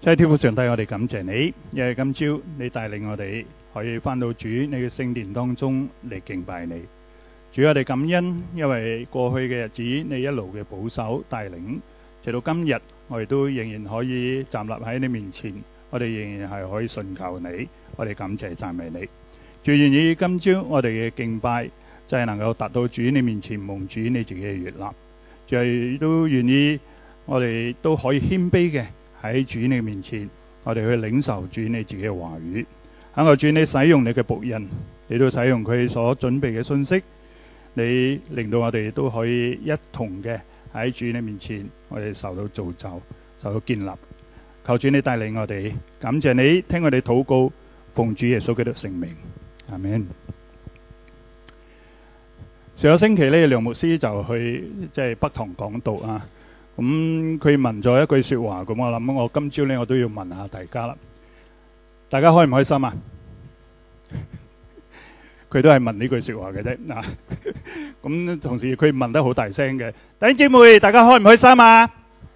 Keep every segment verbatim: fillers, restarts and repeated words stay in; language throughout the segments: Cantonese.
即係天父上帝，我哋感謝你，因為今朝你帶領我哋可以翻到主你嘅聖殿當中嚟敬拜你。主，我哋感恩，因為過去嘅日子你一路嘅保守帶領，直到今日我哋都仍然可以站立喺你面前，我哋仍然係可以信靠你，我哋感謝讚美你。主，願意今朝我哋嘅敬拜就係能夠達到主你面前蒙主你自己嘅悅納，主係都願意我哋都可以謙卑嘅喺主你面前，我哋去領受主你自己嘅話語。喺我主你使用你嘅僕人，你都使用佢所準備嘅信息，你令到我哋都可以一同嘅喺主你面前，我哋受到造就，受到建立。求主你帶領我哋，感謝你聽我哋禱告，奉主耶穌基督聖名，阿們。上個星期呢，梁牧師就去即係北堂講道啊。咁佢問咗一句說話，咁我諗我今朝呢，我都要問下大家啦。大家開唔開心啊？佢都係問呢句說話嘅啫。嗱，咁同時佢問得好大聲嘅，弟兄姊妹，大家開唔開心啊？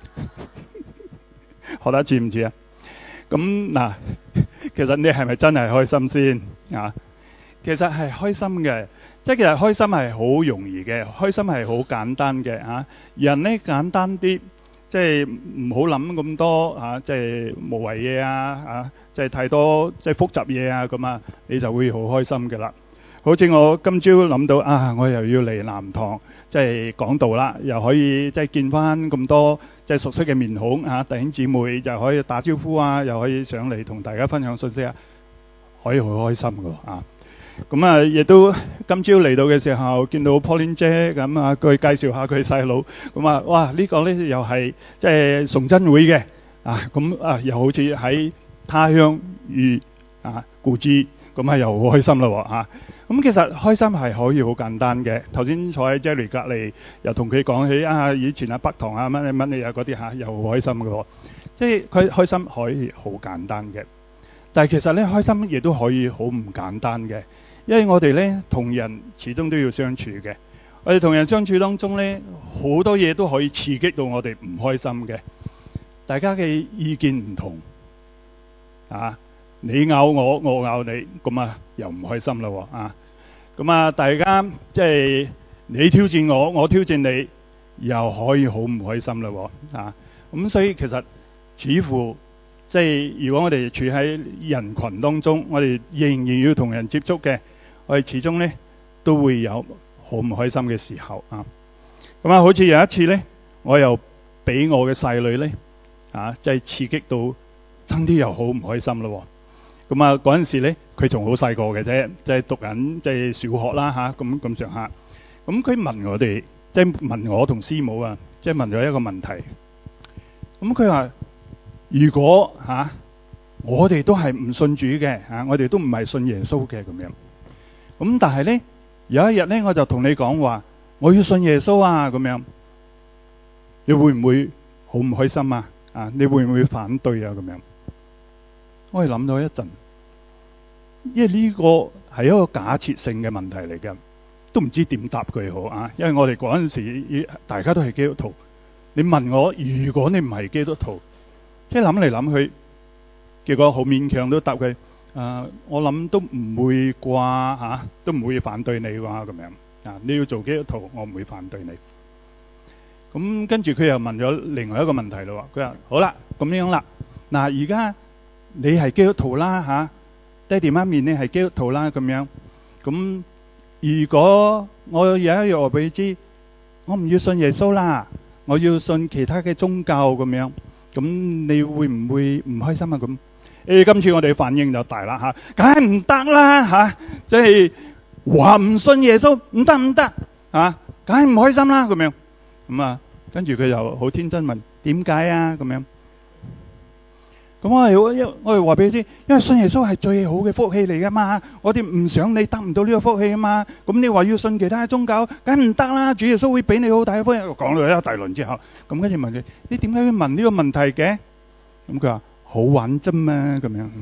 學得似唔似啊？咁嗱，其實你係咪真係開心先啊？其實係開心嘅。即係其實開心係好容易嘅，開心係好簡單嘅嚇。人呢簡單啲，即係唔好諗咁多嚇，即係無謂嘢啊嚇，即係太多即係複雜嘢啊咁啊，你就會好開心嘅啦。好似我今朝諗到啊，我又要嚟南堂即係講道啦，又可以即係見翻咁多即係熟悉嘅面孔嚇，弟兄姊妹就可以打招呼啊，又可以上嚟同大家分享信息啊，可以好開心嘅啊！咁啊，亦都今朝嚟到嘅時候，見到 Pauline 姐咁啊，佢介紹下佢細佬，咁啊，哇！呢個咧又係即係崇真會嘅啊，咁啊又好似喺他鄉遇啊故知，咁啊又好開心啦喎嚇！咁其實開心係可以好簡單嘅。頭先坐喺 Jerry 隔離，又同佢講起啊，以前啊北堂啊乜嘢乜嘢啊嗰啲嚇，又好開心嘅喎。即係佢開心可以好簡單嘅，但係其實咧開心亦都可以好唔簡單嘅。因為我哋咧同人始終都要相處嘅，我哋同人相處當中咧好多嘢都可以刺激到我哋唔開心嘅。大家嘅意見唔同啊，你咬我，我咬你，咁啊又唔開心啦喎啊！咁啊，大家即係你挑戰我，我挑戰你，又可以好唔開心啦喎啊！咁所以其實似乎即係如果我哋處喺人群當中，我哋仍然要同人接觸嘅。我哋始終咧都會有好唔開心嘅時候啊！咁啊，好似有一次咧，我又俾我嘅細女咧啊，即係刺激到爭啲又好唔開心咯。咁啊，嗰陣時咧，佢仲好細個嘅啫，即係讀緊即係小學啦嚇，咁咁上下。咁佢問我哋，即係問我同師母啊，即係問咗一個問題。咁佢話：如果嚇我哋都係唔信主嘅嚇，我哋都唔係信耶穌嘅咁樣。咁但係咧有一日咧，我就同你講話，我要信耶穌啊咁樣，你會唔會好唔開心啊？啊，你會唔會反對啊？咁樣，我哋諗咗一陣，因為呢個係一個假設性嘅問題嚟嘅，都唔知點答佢好啊。因為我哋嗰陣時大家都係基督徒，你問我，如果你唔係基督徒，即係諗嚟諗去，結果好勉強都答佢。誒、呃，我諗都唔會啩嚇、啊，都唔會反對你啩咁樣啊！你要做基督徒，我唔會反對你。咁跟住佢又問咗另外一個問題咯。佢話：好啦，咁樣啦，嗱，而家你係基督徒啦嚇，爹哋媽咪你係基督徒啦咁樣。咁如果我有一日話俾你知，我唔要信耶穌啦，我要信其他嘅宗教咁樣，咁你會唔會唔開心啊？咁？誒，今次我哋反應就大啦嚇，梗係唔得啦嚇，即係話唔信耶穌唔得唔得嚇，梗係唔開心啦咁樣。咁啊，跟住佢又好天真問點解啊咁樣。咁我係我我係話俾你知，因為信耶穌係最好嘅福氣嚟噶嘛，我哋唔想你得唔到呢個福氣啊嘛。咁你話要信其他宗教，梗係唔得啦。主耶穌會俾你好大嘅福氣。講咗一大輪之後，咁跟住問佢：你點解要問呢個問題嘅？咁佢話：好玩啫嘛，咁樣。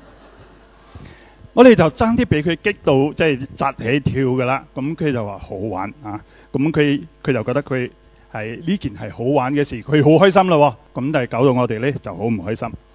我哋就爭啲俾佢激到，即係扎起跳噶啦。咁佢就話好玩啊，咁佢佢就覺得佢係呢件係好玩嘅事，佢好開心咯。咁但係搞到我哋咧就好唔開心。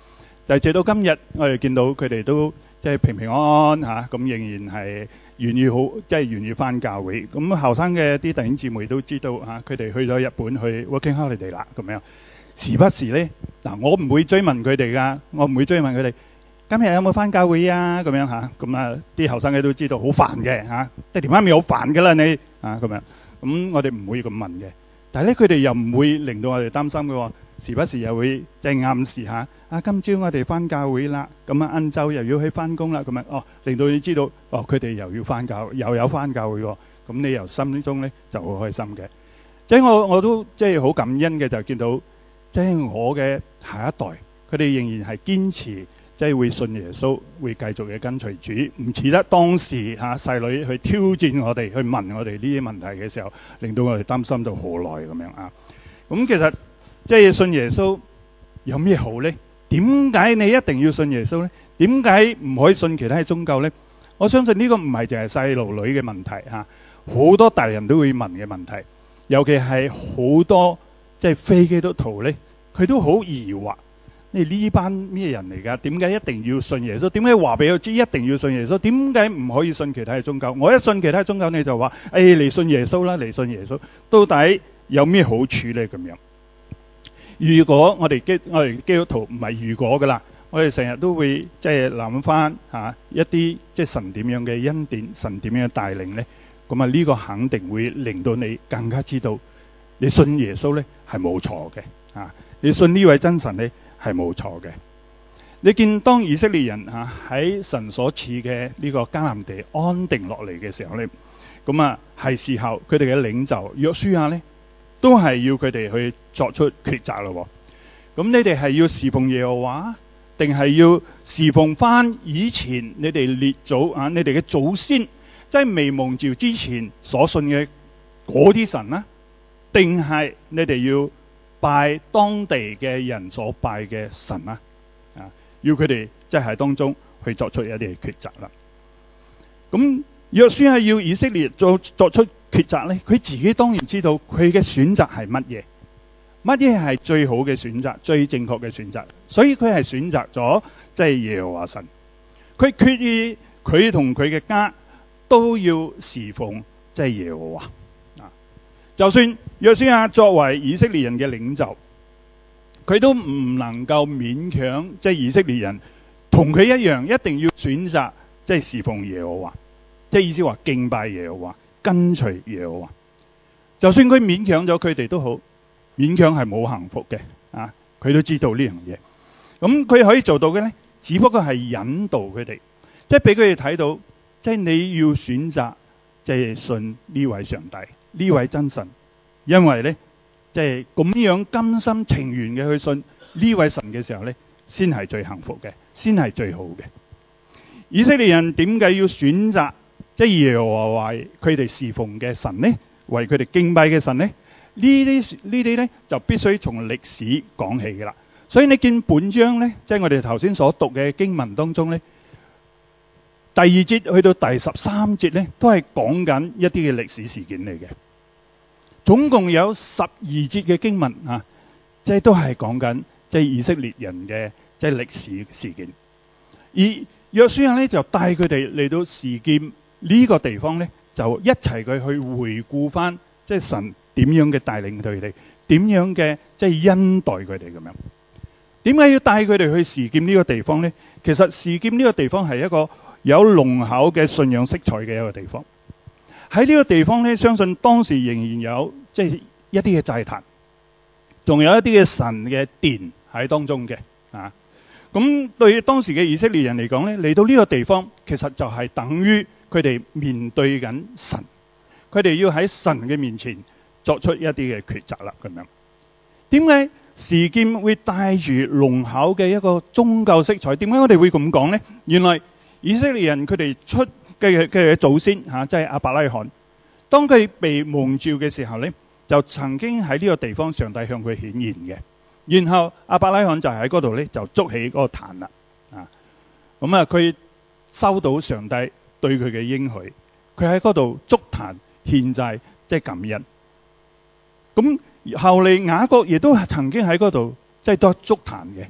但係直到今日，我哋見到佢哋都即係平平安安嚇，咁仍然係願意好，即係願意翻教會。咁後生嘅啲弟兄姊妹都知道嚇，佢哋去咗日本去 working holiday 啦，咁樣時不時咧嗱，我唔會追問佢哋噶，我唔會追問佢哋今日有冇翻教會啊，咁樣嚇。咁啊啲後生嘅都知道好煩嘅嚇，爹哋媽咪好煩噶啦你啊咁樣。咁我哋唔會咁問嘅，但係咧佢哋又唔會令到我哋擔心嘅喎。時不時又會即係暗示下啊，今朝我哋翻教會啦，咁啊晏晝又要去翻工啦，咁樣哦，令到你知道哦，佢哋又要翻教，又有翻教會喎，咁你由心中咧就好開心嘅。即係我我都即係好感恩嘅，就見到即係我嘅下一代，佢哋仍然係堅持即係會信耶穌，會繼續嘅跟隨主，唔似得當時嚇細女去挑戰我哋，去問我哋呢啲問題嘅時候，令到我哋擔心到好耐咁樣啊。咁其實即係信耶穌有咩好呢？點解你一定要信耶穌呢？點解唔可以信其他嘅宗教呢？我相信呢個唔係淨係細路女嘅問題嚇，好多大人都會問嘅問題，尤其係好多即係非基督徒呢，佢都好疑惑，你呢班咩人嚟㗎？點解一定要信耶穌？點解話俾我知一定要信耶穌？點解唔可以信其他嘅宗教？我一信其他宗教，你就話誒嚟信耶穌啦，嚟信耶穌，到底有咩好處呢？咁樣。如果我哋基我哋基督徒唔係如果噶啦，我哋成日都會即係諗翻嚇一啲即係神點樣嘅恩典，神點樣嘅帶領呢？咁啊呢個肯定會令到你更加知道，你信耶穌呢係冇錯嘅啊！你信呢位真神呢係冇錯嘅。你見當以色列人嚇喺神所賜嘅呢個迦南地安定落嚟嘅時候呢，咁啊係時候佢哋嘅領袖約書亞呢，都係要佢哋去作出抉擇咯。咁你哋係要侍奉耶和華，定係要侍奉翻以前你哋列祖啊，你哋嘅祖先，即係未蒙召之前所信嘅嗰啲神啊？定係你哋要拜當地嘅人所拜嘅神啊？啊，要佢哋即係喺當中去作出一啲嘅抉擇啦。咁約書亞要以色列做作出抉擇呢，佢自己當然知道佢嘅選擇係乜嘢，乜嘢係最好嘅選擇，最正確嘅選擇，所以佢係選擇咗即係耶和華神。佢決意佢同佢嘅家都要侍奉即係耶和華啊。就算約書亞作為以色列人嘅領袖，佢都唔能夠勉強即係以色列人同佢一樣，一定要選擇即係侍奉耶和華，即係意思話敬拜耶和華，跟隨耶和華。就算佢勉強咗佢哋都好，勉強係冇幸福嘅啊！佢都知道呢樣嘢。咁佢可以做到嘅呢，只不過係引導佢哋，即係俾佢哋睇到，即係你要選擇即係信呢位上帝，呢位真神，因為呢，即係咁樣甘心情願嘅去信呢位神嘅時候呢，先係最幸福嘅，先係最好嘅。以色列人點解要選擇即係耶和華為佢哋侍奉嘅神呢？為佢哋敬拜嘅神呢？呢啲呢啲呢就必須從歷史講起嘅啦。所以你見本章呢，即係我哋頭先所讀嘅經文當中呢，第二節去到第十三節呢，都係講緊一啲嘅歷史事件嚟嘅。總共有十二節嘅經文啊，即係都係講緊即係以色列人嘅即係歷史事件。而約書亞呢就帶佢哋嚟到示劍呢個地方呢，就一齊佢去回顧翻即係神點樣嘅帶領佢哋，點樣嘅即係恩待佢哋咁樣。點解要帶佢哋去示劍呢個地方呢？其實示劍呢個地方係一個有濃厚嘅信仰色彩嘅一個地方。喺呢個地方呢，相信當時仍然有即係一啲嘅祭壇，仲有一啲嘅神嘅殿喺當中嘅啊。咁對當時嘅以色列人嚟講呢，嚟到呢個地方其實就係等於佢哋面對緊神，佢哋要喺神嘅面前作出一啲嘅抉擇啦。咁樣點解示劍會帶住濃厚嘅一個宗教色彩？點解我哋會咁講呢？原來以色列人佢哋出嘅嘅祖先嚇，即係亞伯拉罕，當佢被蒙召嘅時候呢，就曾經喺呢個地方上帝向佢顯現嘅。然後亞伯拉罕就喺嗰度呢，就築起嗰個壇啦。啊，咁啊，佢收到上帝對佢嘅應許，佢喺嗰度築壇獻祭，即係感恩。咁後嚟雅各亦都曾經喺嗰度即係都築壇嘅，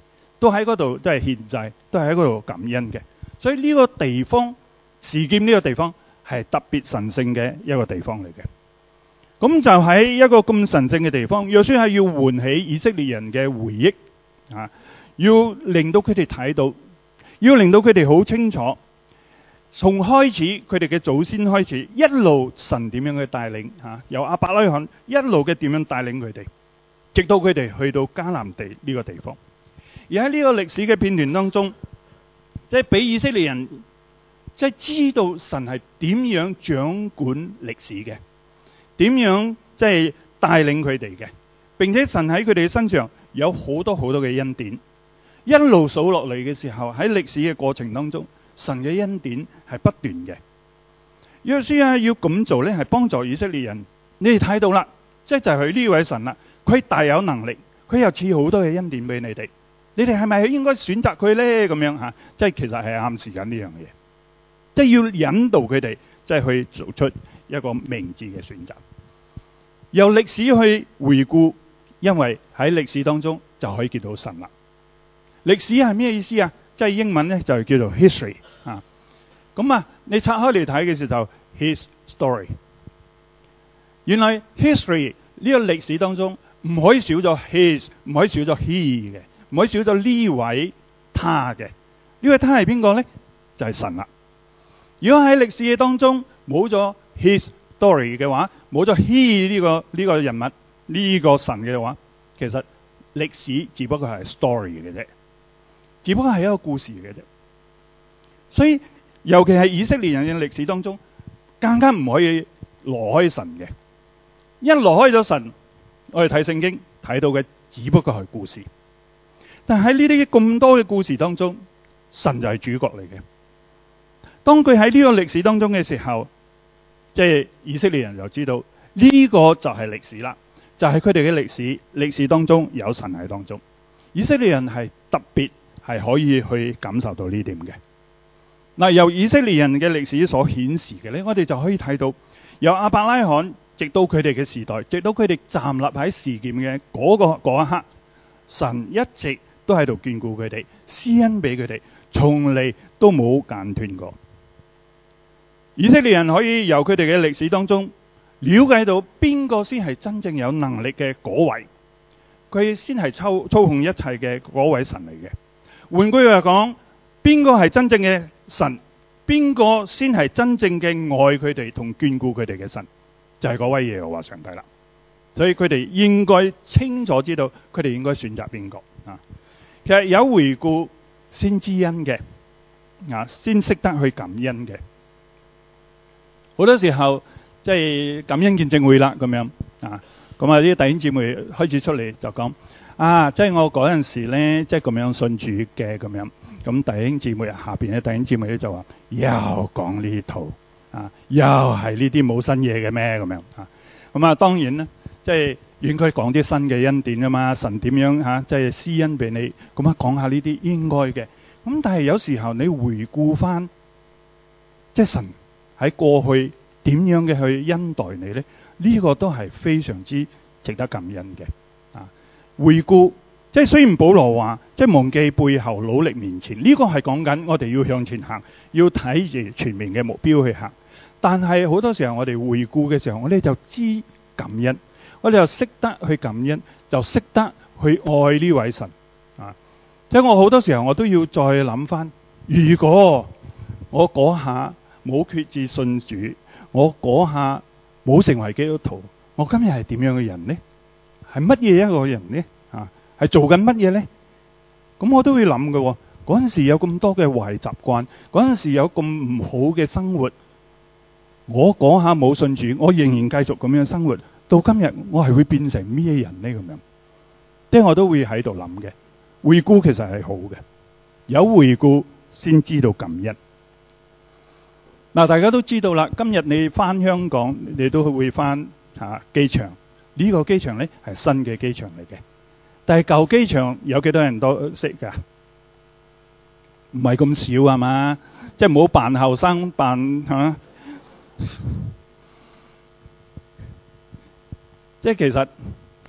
都喺嗰度都係獻祭，都係喺嗰度感恩嘅。所以呢個地方，示劍呢個地方係特別神聖嘅一個地方嚟嘅。咁就喺一個咁神聖嘅地方，約書亞要喚起以色列人嘅回憶啊，要令到佢哋睇到，要令到佢哋好清楚，從開始佢哋嘅祖先開始，一路神點樣去帶領啊，由亞伯拉罕一路嘅點樣帶領佢哋，直到佢哋去到迦南地呢個地方。而喺呢個歷史嘅片段當中，即係俾以色列人即係知道神係點樣掌管歷史嘅，點樣即係帶領佢哋嘅，並且神喺佢哋身上有好多好多嘅恩典，一路數落嚟嘅時候，喺歷史嘅過程當中，神嘅恩典係不斷嘅。約書亞要咁做呢，係幫助以色列人。你哋睇到啦，即係就係佢呢位神啦，佢大有能力，佢又賜好多嘅恩典俾你哋。你哋係咪應該選擇佢呢？咁樣吓，即係其實係暗示緊呢樣嘢，即係要引導佢哋，即係去做出一個明智嘅選擇。由歷史去回顧，因為喺歷史當中就可以見到神啦。歷史係咩意思啊？即係英文咧就叫做 history 啊。咁啊，你拆開嚟睇嘅時候就 his story。原來 history 呢個歷史當中唔可以少咗 his， 唔可以少咗 he 嘅。唔可以少咗呢位他嘅，呢位他係邊個呢？就係神啦。如果喺歷史嘅當中冇咗 his story 嘅話，冇咗 he 呢個呢個人物呢個神嘅話，其實歷史只不過係 story 嘅啫，只不過係一個故事嘅啫。所以尤其係以色列人嘅歷史當中，更加唔可以挪開神嘅。一挪開咗神，我哋睇聖經睇到嘅只不過係故事。但喺呢啲咁多嘅故事當中，神就係主角嚟嘅。當佢喺呢個歷史當中嘅時候，即係以色列人就知道呢個就係歷史啦，就係佢哋嘅歷史。歷史當中有神喺當中，以色列人係特別係可以去感受到呢點嘅。嗱，由以色列人嘅歷史所顯示嘅呢，我哋就可以睇到，由亞伯拉罕直到佢哋嘅時代，直到佢哋站立喺示劍嘅嗰個嗰一刻，神一直都喺度眷顧佢哋，施恩俾佢哋，從嚟都冇間斷過。以色列人可以由佢哋嘅歷史當中了解到邊個先係真正有能力嘅嗰位，佢先係操操控一切嘅嗰位神嚟嘅。換句話講，邊個係真正嘅神，邊個先係真正嘅愛佢哋同眷顧佢哋嘅神，就係嗰位耶和華上帝啦。所以佢哋應該清楚知道佢哋應該選擇邊個啊。其實有回顧先知恩嘅啊，先識得去感恩嘅。好多時候即係感恩見證會啦咁樣啊，咁啊啲弟兄姊妹開始出嚟就講啊，即係我嗰陣時咧，即係咁樣信主嘅咁樣。咁弟兄姊妹下邊嘅弟兄姊妹咧就話又講呢套啊，又係呢啲冇新嘢嘅咩咁樣啊。咁啊當然咧，即係應該講啲新嘅恩典啊嘛，神點樣嚇，即係施恩俾你，咁啊講下呢啲應該嘅。咁但係有時候你回顧翻，即係神喺過去點樣嘅去恩待你咧？呢個都係非常之值得感恩嘅啊！回顧，即係雖然保羅話，即係忘記背後，努力面前，呢個係講緊我哋要向前行，要睇住全面嘅目標去行。但係好多時候我哋回顧嘅時候，我哋就知感恩，我哋就識得去感恩，就識得去愛呢位神啊！即係我好多時候我都要再諗翻，如果我嗰下冇決志信主，我嗰下冇成為基督徒，我今日係點樣嘅人呢？係乜嘢一個人呢？啊，係做緊乜嘢呢？咁我都會諗嘅。嗰陣時有咁多嘅壞習慣，嗰陣時有咁唔好嘅生活，我嗰下冇信主，我仍然繼續咁樣生活，到今日我係會變成咩人呢？咁樣，即係我都會喺度諗嘅。回顧其實係好嘅，有回顧先知道感恩。嗱，大家都知道啦，今日你翻香港，你都會翻嚇機場。呢個機場咧係新嘅機場嚟嘅，但係舊機場有幾多人都識㗎？唔係咁少係嘛？即係唔好扮後生扮嚇。即係其實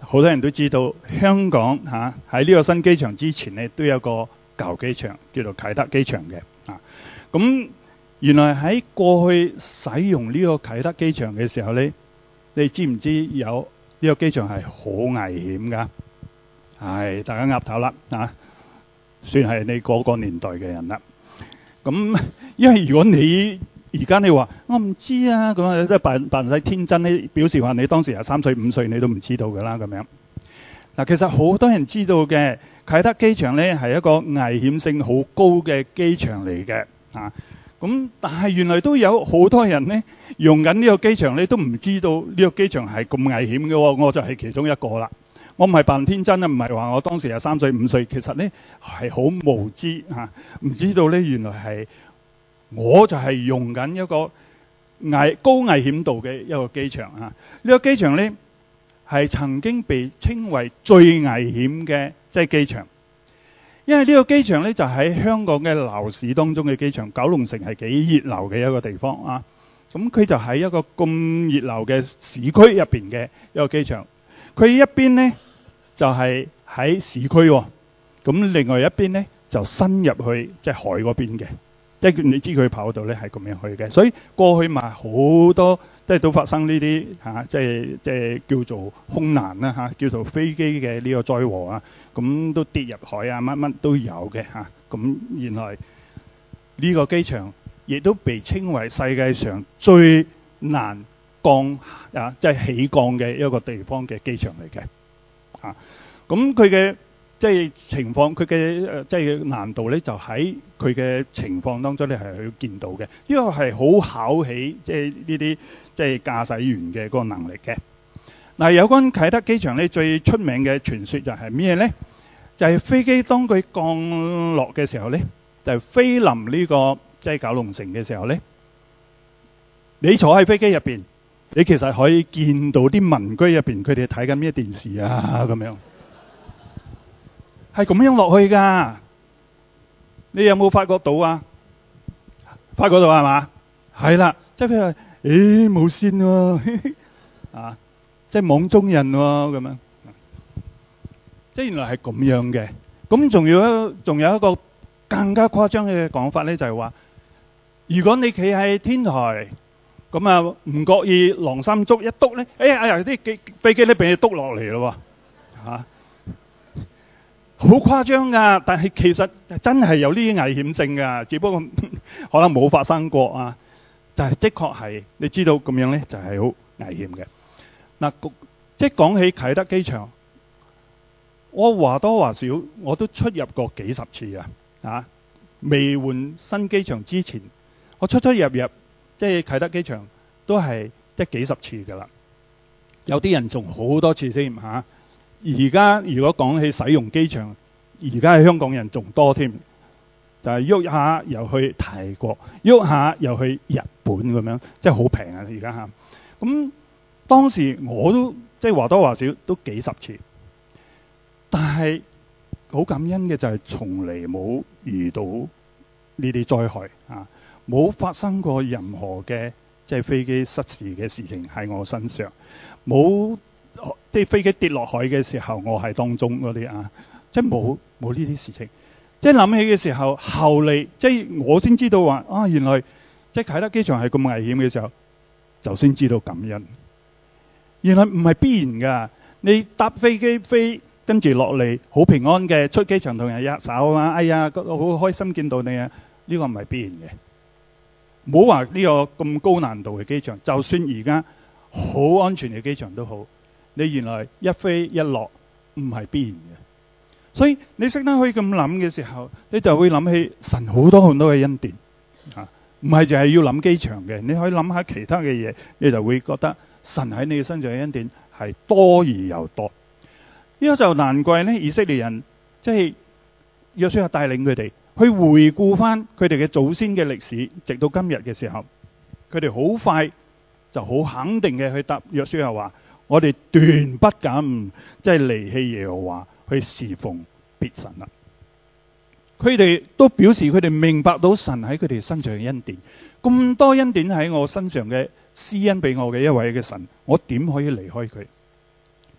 好多人都知道香港嚇喺呢個新機場之前咧，都有個舊機場叫做啟德機場嘅啊。咁原來喺過去使用呢個啟德機場嘅時候咧，你知唔知有呢個機場係好危險㗎？係大家岌頭啦啊，算係你嗰個年代嘅人啦。咁因為如果你而家你話我唔知啊，咁啊即係扮扮晒天真咧，表示話你當時係三歲五歲你都唔知道㗎啦咁樣。嗱，其實好多人知道嘅啟德機場咧係一個危險性好高嘅機場嚟嘅啊。咁但係原來都有好多人咧用緊呢個機場咧都唔知道呢個機場係咁危險嘅喎，我就係其中一個啦。我唔係扮天真啊，唔係話我當時係三歲五歲，其實咧係好無知嚇，唔知道咧原來係我就係用緊一個危高危險度嘅一個機場啊！呢個機場咧係曾經被稱為最危險嘅即係機場，因為呢個機場咧就喺香港嘅鬧市當中嘅機場，九龍城係幾熱鬧嘅一個地方啊！咁佢就喺一個咁熱鬧嘅市區入邊嘅一個機場，佢一邊咧就係喺市區喎，咁另外一邊咧就伸入去即係海嗰邊嘅。即係你知佢跑道咧係咁樣去嘅，所以過去咪好多即係都發生呢啲嚇，即係即係叫做空難啦嚇，叫做飛機嘅呢個災禍啊，咁都跌入海啊，乜乜都有嘅嚇。咁原來呢個機場亦都被稱為世界上最難降啊，即係起降嘅一個地方嘅機場嚟嘅嚇。咁佢嘅即係情況，佢嘅誒即係難度咧，就喺佢嘅情況當中咧係去見到嘅。呢個係好考起即係呢啲即係駕駛員嘅嗰個能力嘅。嗱，有關啟德機場咧最出名嘅傳說就係咩咧？就係飛機當佢降落嘅時候咧，就係飛臨呢個即係九龍城嘅時候咧，你坐喺飛機入邊，你其實可以見到啲民居入邊佢哋睇緊咩電視啊咁樣。係咁樣落去㗎，你有冇發覺到啊？發覺到係嘛？係啦，即係譬如話，誒冇線喎，啊，即係網中人喎咁樣，即係原來係咁樣嘅。咁仲有一仲有一個更加誇張嘅講法咧，就係話，如果你企喺天台，咁啊唔覺意狼心捉一篤咧，哎呀哎呀啲機飛機咧俾你篤落嚟咯喎，嚇！好誇張㗎，但係其實真係有呢啲危險性㗎，只不過可能冇發生過啊。就係、是、的確係，你知道咁樣咧就係好危險嘅。嗱、啊，即係講起啟德機場，我話多話少，我都出入過幾十次啊。啊，未換新機場之前，我出出入入即係啟德機場都係即係幾十次㗎啦。有啲人仲好多次先嚇。而家如果講起使用機場，而家係香港人仲多添，就係、是、喐下又去泰國，喐下又去日本咁樣，即係好平啊！而家嚇，咁當時我都即係話多話少都幾十次，但係好感恩嘅就係從嚟冇遇到呢啲災害啊，冇發生過任何嘅即係飛機失事嘅事情喺我身上，冇。即係飛機跌落海嘅時候，我係當中嗰啲啊，即係冇冇呢啲事情。即係諗起嘅時候，後嚟即係我先知道話啊，原來即係啟德機場係咁危險嘅時候，就先知道感恩。原來唔係必然㗎，你搭飛機飛跟住落嚟好平安嘅出機場同人握手啊，哎呀，好開心見到你啊，呢個唔係必然嘅。唔好話呢個咁高難度嘅機場，就算而家好安全嘅機場都好。你原來一飛一落唔係必然嘅，所以你識得可以咁諗嘅時候，你就會諗起神好多好多嘅恩典啊，唔係淨係要諗機場嘅，你可以諗下其他嘅嘢，你就會覺得神喺你嘅身上嘅恩典係多而又多。呢個就難怪咧，以色列人即係約書亞帶領佢哋去回顧翻佢哋嘅祖先嘅歷史，直到今日嘅時候，佢哋好快就好肯定嘅去答約書亞話。我哋斷不敢即係離棄耶和華去侍奉別神啦。佢哋都表示佢哋明白到神喺佢哋身上嘅恩典，咁多恩典喺我身上嘅施恩俾我嘅一位嘅神，我點可以離開佢？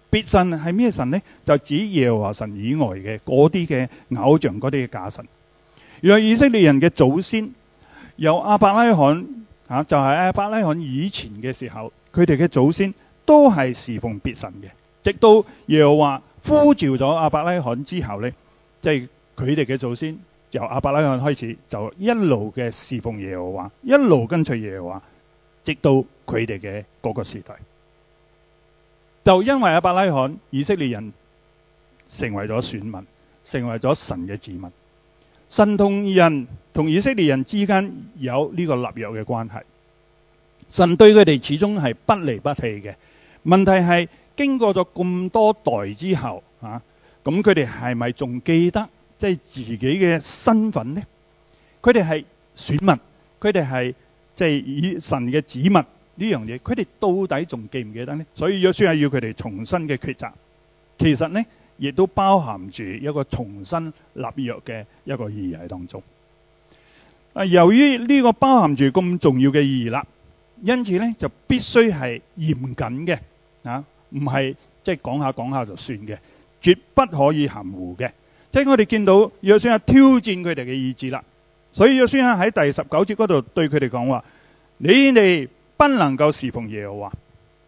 別神係咩神呢？就指耶和華神以外嘅嗰啲嘅偶像，嗰啲嘅假神。原來以色列人嘅祖先由亞伯拉罕啊，就係亞伯拉罕以前嘅時候，佢哋嘅祖先都係侍奉別神嘅。直到耶和華呼召咗亞伯拉罕之後呢，即係佢哋嘅祖先由亞伯拉罕開始就一路嘅侍奉耶和華，一路跟隨耶和華，直到佢哋嘅嗰個時代。就因為亞伯拉罕，以色列人成為咗選民，成為咗神嘅子民。神同人同以色列人之間有呢個立約嘅關係，神對佢哋始終係不離不棄嘅。問題係經過咗咁多代之後啊，咁佢哋係咪仲記得即係自己嘅身份呢？佢哋係選民，佢哋係即係以神嘅子民呢樣嘢，佢哋到底仲記唔記得呢？所以約書亞要佢哋重新嘅抉擇，其實呢亦都包含住一個重新立約嘅一個意義喺當中。啊，由於呢個包含住咁重要嘅意義啦，因此呢就必須係嚴謹嘅啊，唔係即係講下講下就算嘅，絕不可以含糊嘅。即係我哋見到約書亞挑戰佢哋嘅意志啦，所以約書亞喺第十九節嗰度對佢哋講話：你哋不能夠侍奉耶和華。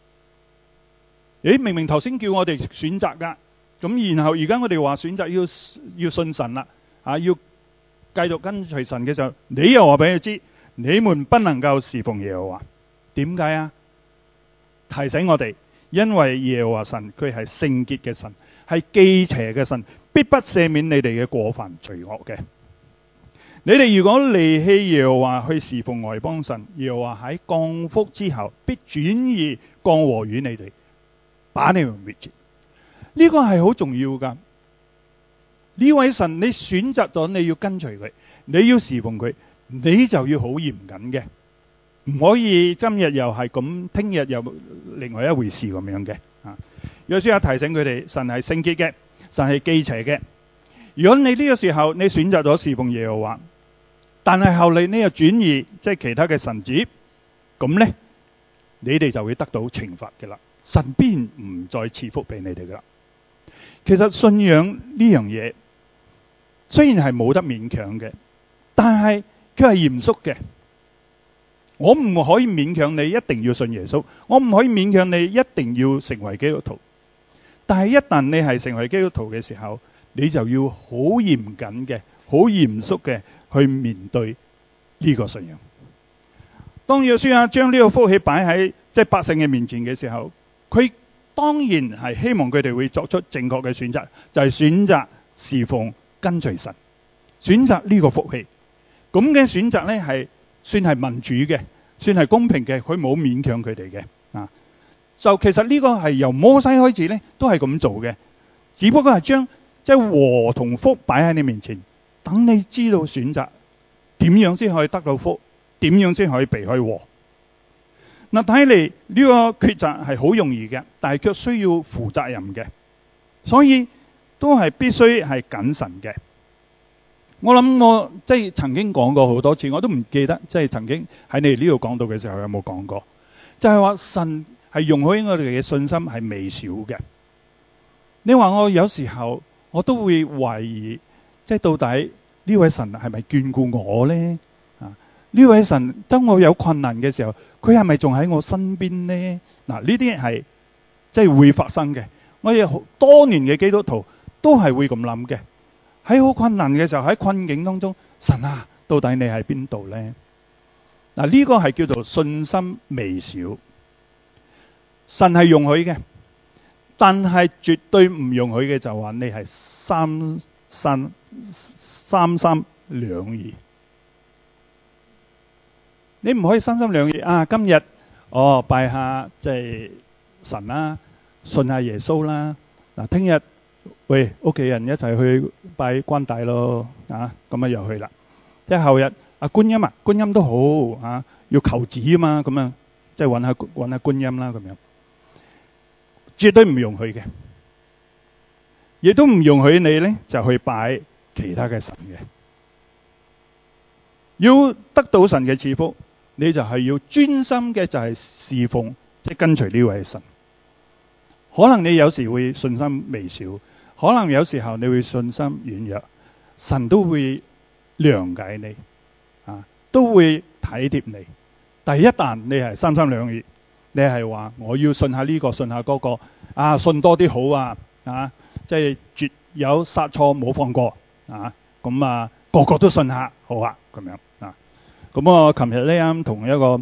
誒，明明頭先叫我哋選擇噶。咁然後而家我哋話選擇要要信神啦，啊，要繼續跟隨神嘅時候，你又話俾佢知，你們不能夠侍奉耶和華。點解啊？提醒我哋，因為耶和華神佢係聖潔嘅神，係忌邪嘅神，必不赦免你哋嘅過犯罪惡嘅。你哋如果離棄耶和華去侍奉外邦神，耶和華喺降福之後，必轉意降禍於你哋，把你們滅絕。呢個係好重要噶。呢位神，你選擇咗你要跟隨佢，你要侍奉佢，你就要好嚴謹嘅，唔可以今日又係咁，聽日又另外一回事咁樣嘅。啊，約書亞提醒佢哋，神係聖潔嘅，神係忌邪嘅。如果你呢個時候你選擇咗侍奉耶和華，但係後嚟你又轉移即係其他嘅神子，咁呢，你哋就會得到懲罰嘅啦。神必唔再賜福俾你哋噶啦。其實信仰呢樣嘢雖然係冇得勉強嘅，但係佢係嚴肅嘅。我唔可以勉強你一定要信耶穌，我唔可以勉強你一定要成為基督徒。但係一旦你係成為基督徒嘅時候，你就要好嚴謹嘅、好嚴肅嘅去面對呢個信仰。當約書亞將呢個福氣擺喺即係百姓嘅面前嘅時候，佢當然係希望佢哋會作出正確嘅選擇，就係選擇侍奉跟隨神，選擇呢個福氣。咁嘅選擇呢係算係民主嘅，算係公平嘅，佢冇勉強佢哋嘅啊。就其實呢個係由摩西開始呢都係咁做嘅，只不過係將即係禍同福擺喺你面前，等你知道選擇點樣先可以得到福，點樣先可以避開禍。嗱，睇嚟呢個抉擇係好容易嘅，但係卻需要負責任嘅，所以都係必須係謹慎嘅。我諗我即係曾經講過好多次，我都唔記得即係曾經喺你哋呢度講到嘅時候有冇講過，就係話神係容許我哋嘅信心係微小嘅。你話我有時候我都會懷疑，即係到底呢位神係咪眷顧我呢？啊，呢位神當我有困難嘅時候，佢係咪仲喺我身邊呢？嗱，呢啲係即係會發生嘅。我哋好多年嘅基督徒都係會咁諗嘅。喺好困難嘅時候，喺困境當中，神啊，到底你喺邊度呢？嗱，呢個係叫做信心微小。神係容許嘅，但係絕對唔容許嘅就話你係三三三三兩意。你唔可以三心兩意啊！今日哦拜下即係神啦，信下耶穌啦。嗱，聽日喂屋企人一齊去拜關帝咯，啊咁啊又去啦。即係後日啊觀音啊，觀音都好啊，要求子啊嘛，咁樣即係揾下揾下觀音啦，咁樣絕對唔容許嘅，亦都唔容許你咧就去拜其他嘅神嘅。要得到神嘅賜福，你就係要專心嘅就係侍奉，即係跟隨呢位神。 可能你有時會信心微小，可能有時候你會信心軟弱，神都會諒解你啊，都會體貼你。但係一旦你係三心兩意，你係話我要信下呢個信下嗰個啊，信多啲好啊啊，即係絕有殺錯冇放過啊，咁啊個個都信下好啊咁樣啊。咁我琴日咧啱同一個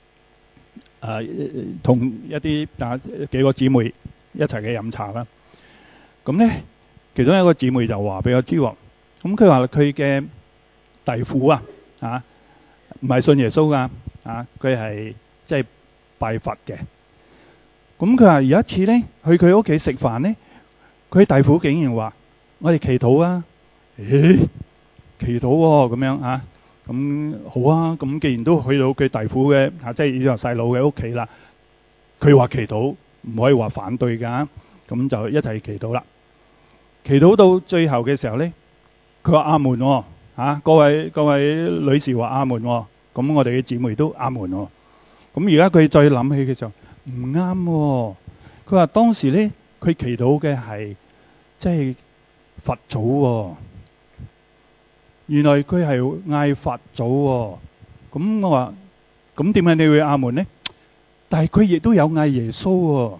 誒同一啲啊幾個姊妹一齊嘅飲茶啦。咁咧其中一個姊妹就話俾我知喎，咁佢話佢嘅弟婦啊啊唔係信耶穌噶啊，佢係即係拜佛嘅。咁佢話有一次咧去佢屋企食飯咧，佢弟婦竟然話：我哋祈禱啊！咦，祈禱喎咁樣啊？咁好啊！咁既然都去到佢弟婦嘅啊，即係以前細佬嘅屋企啦，佢話祈禱唔可以話反對㗎，咁就一齊祈禱啦。祈禱到最後嘅時候咧，佢話阿門喎嚇，各位各位女士話阿門喎，咁我哋嘅姊妹都阿門喎。咁而家佢再諗起嘅時候唔啱喎，佢話當時咧佢祈禱嘅係即係佛祖喎。原來佢係嗌佛祖喎，咁我話咁點解你會阿門呢？但係佢亦都有嗌耶穌喎。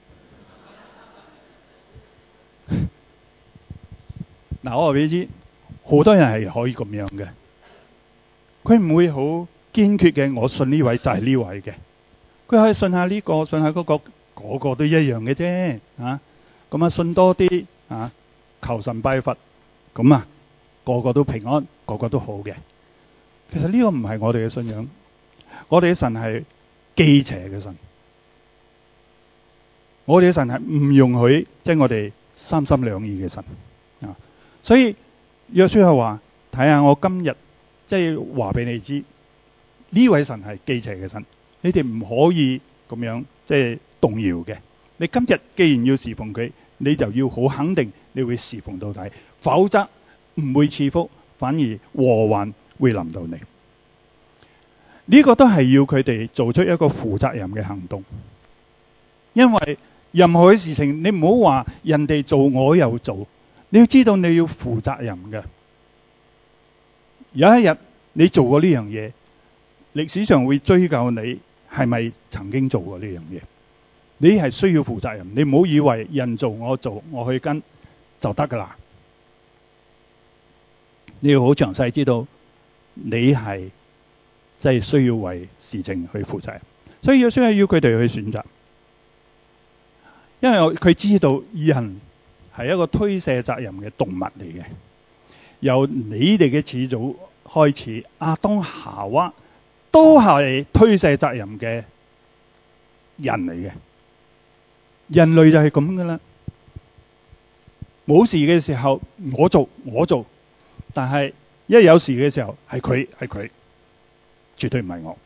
嗱，我話俾你知，好多人係可以咁樣嘅，佢唔會好堅決嘅。我信呢位就係呢位嘅，佢可以信下呢個，信下嗰個，個個都一樣嘅啫。啊，咁啊信多啲啊，求神拜佛，咁啊。個個都平安，個個都好嘅。其實呢個唔係我哋嘅信仰，我哋嘅神係忌邪嘅神，我哋嘅神係唔容許即係我哋三心兩意嘅神啊。所以約書亞話：睇下我今日即係話俾你知，呢位神係忌邪嘅神，你哋唔可以咁樣即係動搖嘅。你今日既然要侍奉佢，你就要好肯定你會侍奉到底，否則唔會賜福，反而禍患會臨到你。呢個都係要佢哋做出一個負責任嘅行動，因為任何嘅事情，你唔好話人哋做我又做，你要知道你要負責任嘅。有一日你做過呢樣嘢，歷史上會追究你係咪曾經做過呢樣嘢，你係需要負責任。你唔好以為人做我做，我去跟就得噶啦。你要好詳細知道，你係即係需要為事情去負責任，所以要需要要佢哋去選擇，因為佢知道人係一個推卸責任嘅動物嚟嘅。由你哋嘅始祖開始，亞當夏娃都係推卸責任嘅人嚟嘅。人類就係咁噶啦，冇事嘅時候我做我做。但係一有事嘅時候，係佢係佢，絕對唔係我。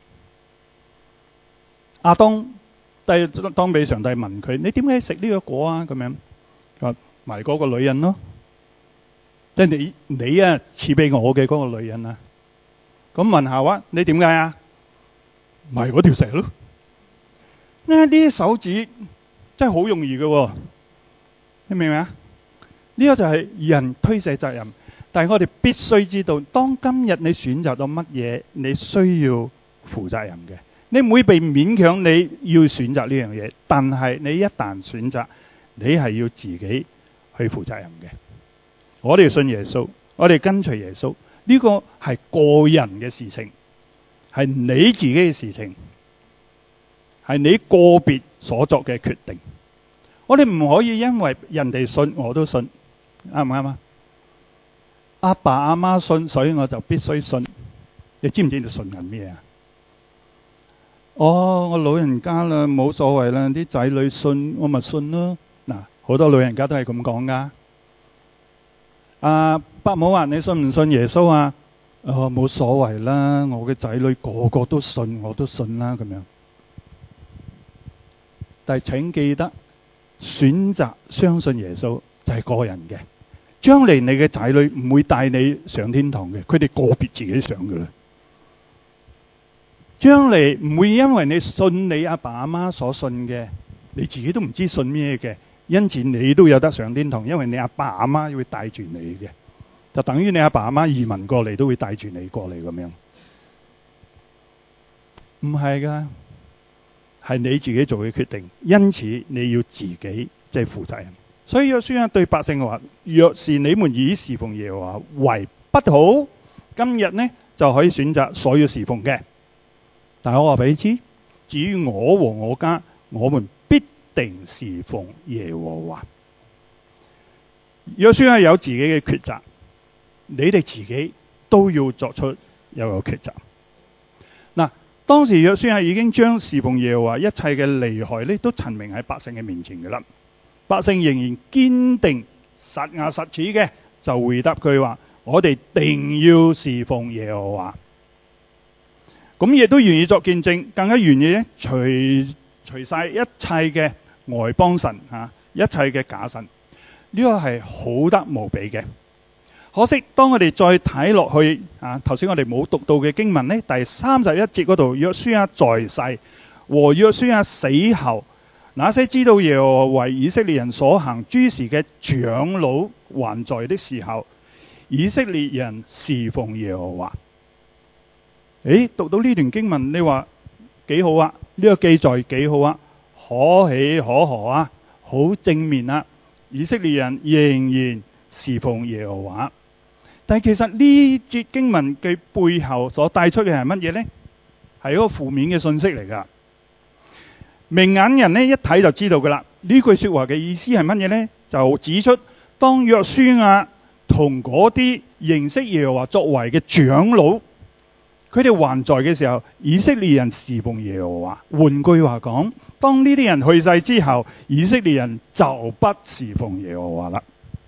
亞當當當俾上帝問佢：你點解食呢個果啊？咁樣話埋嗰個女人咯，即係你你啊賜俾我嘅嗰個女人啊。咁問夏娃：你點解啊？埋嗰條蛇咯。呢啲手指真係好容易嘅喎，你明唔明啊？呢個就係人推卸責任。但係我哋必須知道，當今日你選擇到乜嘢，你需要負責任嘅。你唔會被勉強你要選擇呢樣嘢，但係你一旦選擇，你係要自己去負責任嘅。我哋要信耶穌，我哋跟隨耶穌，呢個係個人嘅事情，係你自己嘅事情，係你個別所作嘅決定。我哋唔可以因為人哋信我都信，啱唔啱啊？阿爸阿媽信，所以我就必須信。你知唔知你信緊咩啊？哦，我老人家啦，冇所謂啦，啲仔女信我咪信咯。嗱，好多老人家都係咁講噶。啊，伯母話你信唔信耶穌啊？哦，冇所謂啦，我嘅仔女個個都信，我都信啦咁樣。但係請記得，選擇相信耶穌就係個人嘅。將嚟你嘅仔女唔會帶你上天堂嘅，佢哋個別自己上噶啦。將嚟唔會因為你信你阿爸阿媽所信嘅， 你自己都唔知信咩嘅，因此你都有得上天堂，因為你阿爸阿媽會帶住你嘅，就等於你阿爸阿媽移民過嚟都會帶住你過嚟咁樣。唔係噶，係你自己做嘅決定，因此你要自己即係負責任。所以約書亞對百姓話：若是你們以侍奉耶和華為不好，今日呢就可以選擇所要侍奉嘅。但係我話俾你知，至於我和我家，我們必定侍奉耶和華。約書亞有自己嘅抉擇，你哋自己都要作出有個抉擇。嗱，當時約書亞已經將侍奉耶和華一切嘅利害呢都陳明喺百姓嘅面前嘅啦。百姓仍然堅定實牙實齒嘅，就回答佢話：我哋定要侍奉耶和華。咁亦都願意作見證，更加願意咧除除晒一切嘅外邦神啊，一切嘅假神。呢個係好得無比嘅。可惜當我哋再睇落去啊，頭先我哋冇讀到嘅經文呢，第三十一節嗰度，約書亞在世和約書亞死後，那些知道耶和華為以色列人所行諸事嘅長老還在的時候，以色列人侍奉耶和華。誒，讀到呢段經文，你話幾好啊？呢個記載幾好啊？可喜可賀啊，好正面啊！以色列人仍然侍奉耶和華。但係其實呢節經文嘅背後所帶出嘅係乜嘢呢？係一個負面嘅信息嚟噶。明眼人呢一睇就知道噶啦。呢句說話嘅意思係乜嘢呢？就指出當約書亞同嗰啲認識耶和華作為嘅長老，佢哋還在嘅時候，以色列人侍奉耶和華。換句話講，當呢啲人去世之後，以色列人就不侍奉耶和華啦。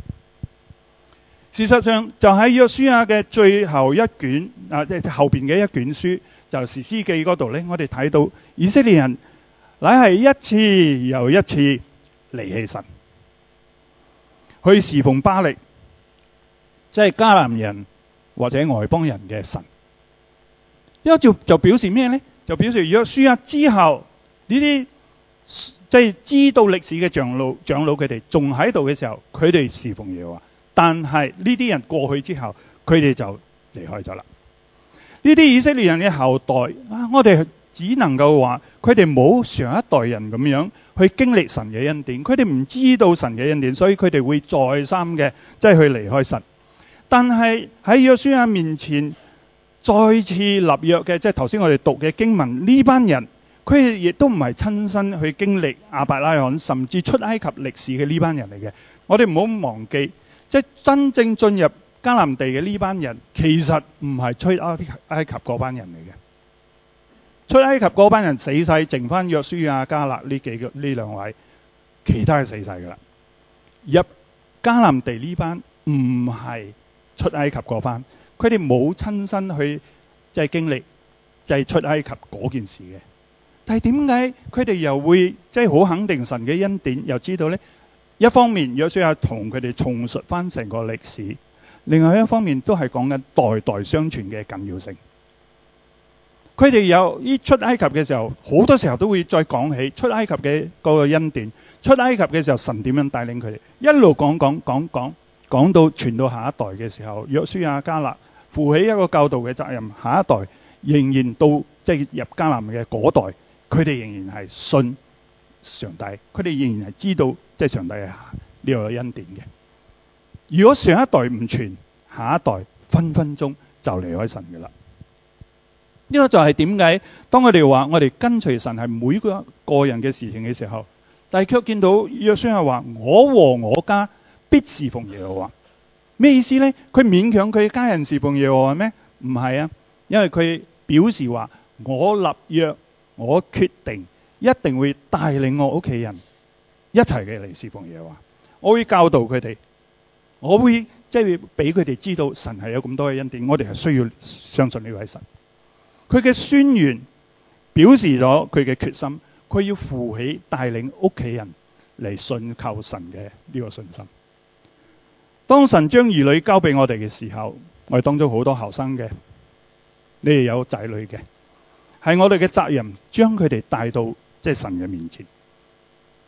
事實上，就喺約書亞嘅最後一卷啊，即係後邊嘅一卷書，就士師記嗰度呢，我哋睇到以色列人乃係一次又一次離棄神，去侍奉巴力，即係迦南人或者外邦人嘅神。呢個就就表示咩呢？就表示約書亞之後呢啲即係知道歷史嘅長老長老佢哋仲喺度嘅時候，佢哋侍奉耶和華。但係呢啲人過去之後，佢哋就離開咗啦。呢啲以色列人嘅後代啊，我哋只能夠話佢哋冇上一代人咁樣去經歷神嘅恩典，佢哋唔知道神嘅恩典，所以佢哋會再三嘅即係去離開神。但係喺約書亞面前再次立約嘅，即係頭先我哋讀嘅經文，呢班人佢哋亦都唔係親身去經歷亞伯拉罕甚至出埃及歷史嘅呢班人嚟嘅。我哋唔好忘記。即係真正進入迦南地嘅呢班人，其實唔係出埃及嗰班人嚟嘅。出埃及嗰班人死晒，剩翻約書亞、迦勒呢幾個呢兩位，其他係死晒噶啦。入迦南地呢班唔係出埃及嗰班，佢哋冇親身去即係經歷就係出埃及嗰件事嘅。但係點解佢哋又會即係好肯定神嘅恩典，又知道呢？一方面約書亞同佢哋重述翻成個歷史，另外一方面都係講緊代代相傳嘅緊要性。佢哋有呢出埃及嘅時候，好多時候都會再講起出埃及嘅嗰個恩典。出埃及嘅時候，神點樣帶領佢哋，一路講講講講講到傳到下一代嘅時候，約書亞、迦勒負起一個教導嘅責任，下一代仍然到即係入迦南嘅嗰代，佢哋仍然係信上帝，佢哋仍然係知道即係上帝係呢個恩典嘅。如果上一代唔傳，下一代分分鐘就離開神嘅啦。呢個就係點解當我哋話我哋跟隨神係每個個人嘅事情嘅時候，但係卻見到約書亞話我和我家必侍奉耶和華。咩意思呢？佢勉強佢家人侍奉耶和華咩？唔係啊，因為佢表示話我立約，我決定一定會帶領我屋企人一齊嘅嚟侍奉耶和華。我會教導佢哋，我會即係俾佢哋知道神係有咁多嘅恩典，我哋係需要相信呢位神。佢嘅宣言表示咗佢嘅決心，佢要負起帶領屋企人嚟信靠神嘅呢個信心。當神將兒女交俾我哋嘅時候，我哋當中好多後生嘅，你哋有仔女嘅，係我哋嘅責任將佢哋帶到即係神嘅面前。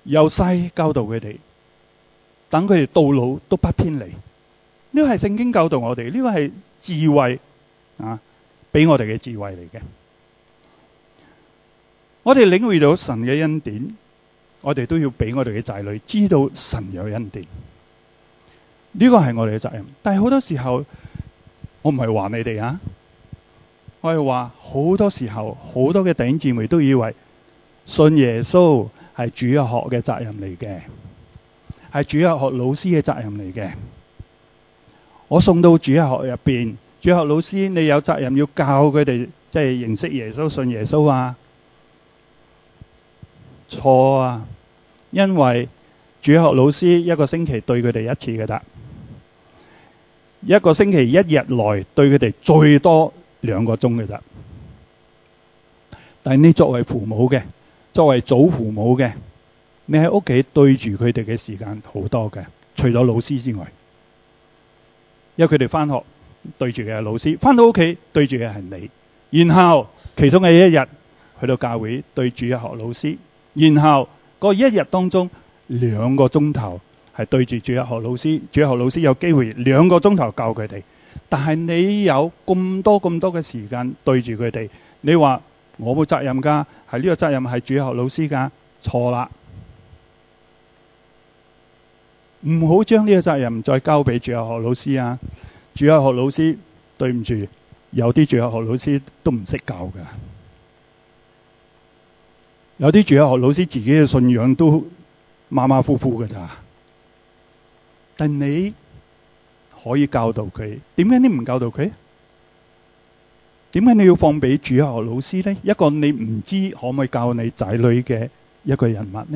由細教導佢哋，等佢哋到老都不偏離。呢個係聖經教導我哋，呢個係智慧啊，俾我哋嘅智慧嚟嘅。我哋領會到神嘅恩典，我哋都要俾我哋嘅仔女知道神有恩典。呢個係我哋嘅責任。但係好多時候，我唔係話你哋啊，我係話好多時候，好多嘅弟兄姊妹都以為信耶穌係主日學嘅責任嚟嘅，係主日學老師嘅責任嚟嘅。我送到主日學入邊，主日學老師你有責任要教佢哋，即係認識耶穌、信耶穌啊。錯啊！因為主日學老師一個星期對佢哋一次嘅得，一個星期一日內對佢哋最多兩個鐘嘅得。但係你作為父母嘅，作為祖父母嘅，你喺屋企對住佢哋嘅時間好多嘅，除咗老師之外。因為佢哋翻學對住嘅係老師，翻到屋企對住嘅係你，然後其中嘅一日去到教會對主日學老師，然後嗰一日當中兩個鐘頭係對住主日學老師，主日學老師有機會兩個鐘頭教佢哋，但係你有咁多咁多嘅時間對住佢哋，你話我冇責任㗎，係呢個責任係主日學老師㗎，錯啦。唔好將呢個責任再交俾主日學老師啊！主日學老師，對唔住，有啲主日學老師都唔識教㗎，有啲主日學老師自己嘅信仰都馬馬虎虎㗎咋。但你可以教導佢，點解你唔教導佢？點解你要放俾主日學老師呢？一個你唔知可唔可以教你仔女嘅一個人物呢？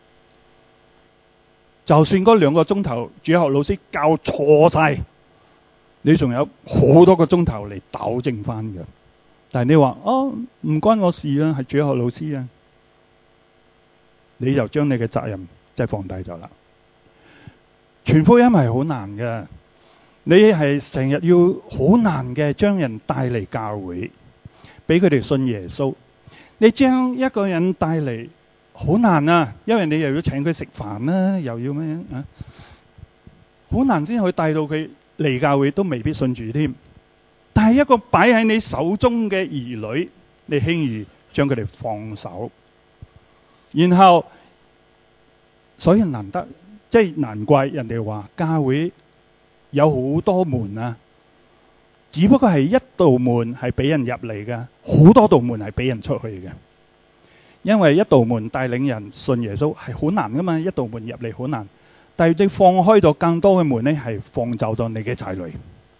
就算嗰兩個鐘頭主日學老師教錯晒，你仲有好多個鐘頭嚟糾正翻嘅。但係你話哦，唔關我事啊，係主日學老師啊，你就將你嘅責任即係放低咗啦。傳福音係好難嘅，你係成日要好難嘅將人帶嚟教會，俾佢哋信耶穌。你將一個人帶嚟好難啊，因為你又要請佢食飯啦，又要咩啊？好難先可以帶到佢嚟教會，都未必信主添。但係一個擺喺你手中嘅兒女，你輕易將佢哋放手，然後所以難得，即係難怪人哋話教會有好多門啊，只不過係一道門係俾人入嚟嘅，好多道門係俾人出去嘅。因為一道門帶領人信耶穌係好難噶嘛，一道門入嚟好難，但係你放開咗更多嘅門咧，係放走咗你嘅仔女，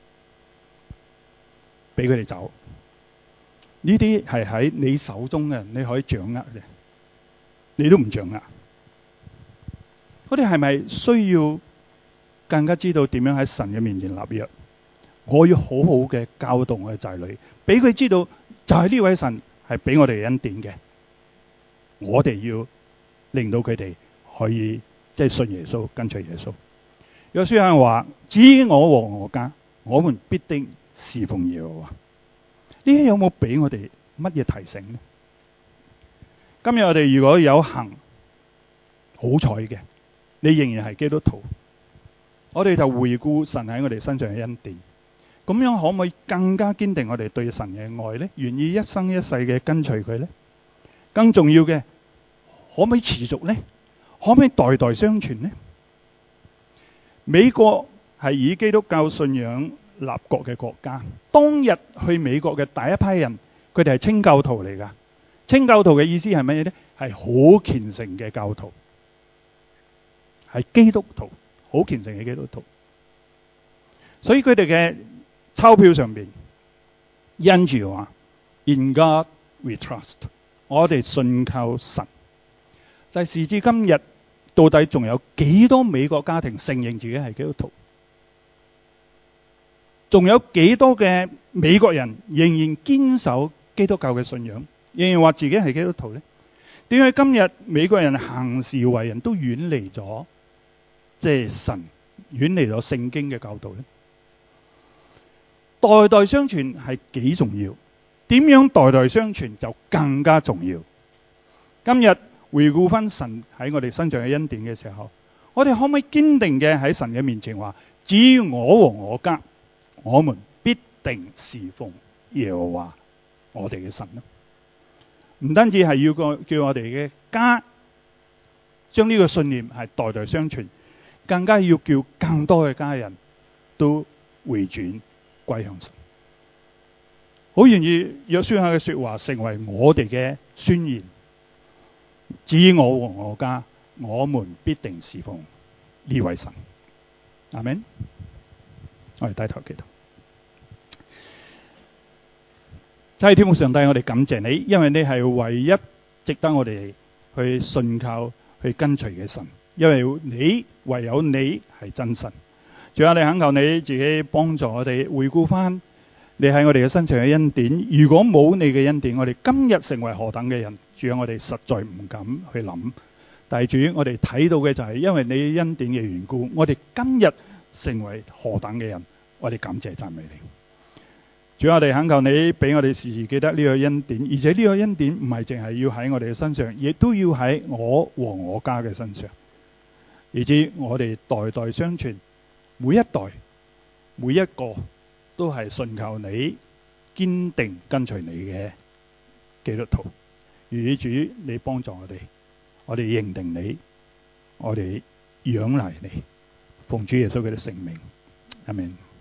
俾佢哋走。呢啲係喺你手中嘅，你可以掌握嘅，你都唔掌握。我哋係咪需要更加知道點樣喺神嘅面前立約？我要好好嘅教導我嘅仔女，俾佢知道就係呢位神係俾我哋恩典嘅。我哋要令到佢哋可以即係信耶穌，跟隨耶穌。約書亞話：至於我和我家，我們必定侍奉耶和華。呢啲有冇俾我哋乜嘢提醒呢？今日我哋如果有幸好彩嘅，你仍然係基督徒，我哋就回顧神喺我哋身上嘅恩典。咁樣可唔可以更加堅定我哋對神嘅愛呢？願意一生一世嘅跟隨佢呢？更重要嘅，可唔可以持續呢？可唔可以代代相傳呢？美國係以基督教信仰立國嘅國家，當日去美國嘅第一批人，佢哋係清教徒嚟㗎。清教徒嘅意思係乜嘢呢？係好虔誠嘅教徒，係基督徒，好虔誠嘅基督徒。所以佢哋嘅鈔票上邊印住話 In God we trust， 我哋信靠神。但係時至今日，到底仲有幾多美國家庭承認自己係基督徒？仲有幾多嘅美國人仍然堅守基督教嘅信仰，仍然話自己係基督徒呢？點解今日美國人行事為人都遠離咗即係神，遠離咗聖經嘅教導呢？代代相傳係幾重要？點樣代代相傳就更加重要。今日回顧翻神喺我哋身上嘅恩典嘅時候，我哋可唔可以堅定嘅喺神嘅面前話：至於我和我家，我們必定侍奉耶和華我哋嘅神呢？唔單止係要個叫我哋嘅家將呢個信念係代代相傳，更加要叫更多嘅家人都回轉歸向神。好願意約書亞嘅說話成為我哋嘅宣言。至於我和我家，我們必定侍奉呢位神。阿們。我哋低頭祈禱。真係天父上帝，我哋感謝你，因為你係唯一值得我哋去信靠、去跟隨嘅神。因為你唯有你係真神。仲有你懇求你自己幫助我哋回顧翻你喺我哋嘅身上嘅恩典。如果冇你嘅恩典，我哋今日成為何等嘅人？主啊，我哋實在唔敢去諗。但係主，我哋睇到嘅就係因為你恩典嘅緣故，我哋今日成為何等嘅人？我哋感謝讚美你。主啊，我哋懇求你俾我哋時時記得呢個恩典，而且呢個恩典唔係淨係要喺我哋嘅身上，亦都要喺我和我家嘅身上，以至我哋代代相傳，每一代每一個都係信靠你、堅定跟隨你嘅基督徒。願主你幫助我哋，我哋認定你，我哋仰賴你，奉主耶穌基督聖名，阿們。